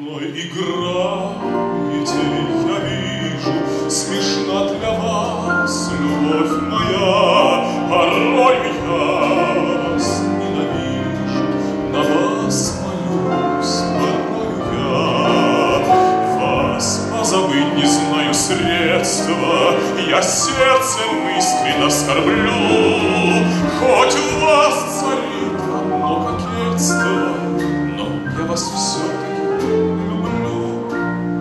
мной играете, я вижу, смешна для вас любовь моя. Порой я вас ненавижу, на вас молюсь, порой я вас позабыть не знаю средства. Я сердцем искренне скорблю, хоть у вас царит одно кокетство, но я вас все-таки люблю.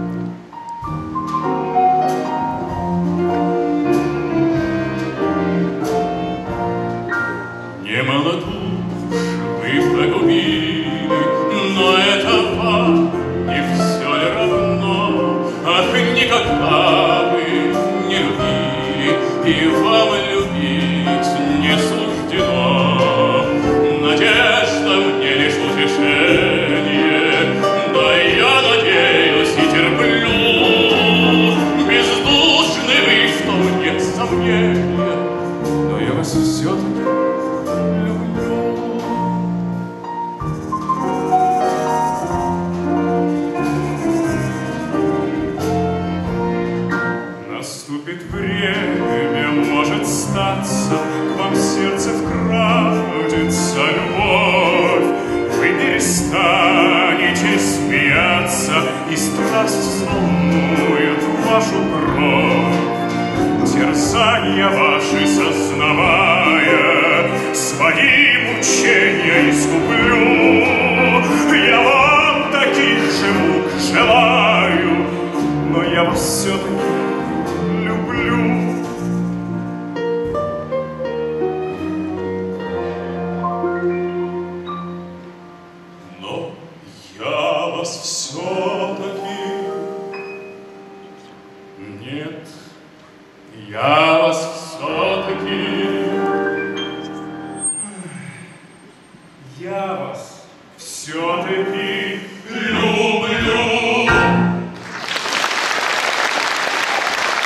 Не малодушь вы погубили, но это вам не все ли равно? Ах, никогда вы не любили, и вам любить не суждено. Надежда мне лишь утешение, да я надеюсь и терплю. Бездушны вы, что нет сомнения, но я вас все-таки люблю. Наступит время, может статься, к вам сердце вкрадется любовь. Вы перестанете смеяться, и страсть взволнует вашу кровь. Терзания ваши сознавая, свои мучения искуплю. Я вам таких же мук желаю, но я вас все-таки люблю. Но я вас все-таки... Нет, я вас все-таки... Я вас все-таки люблю.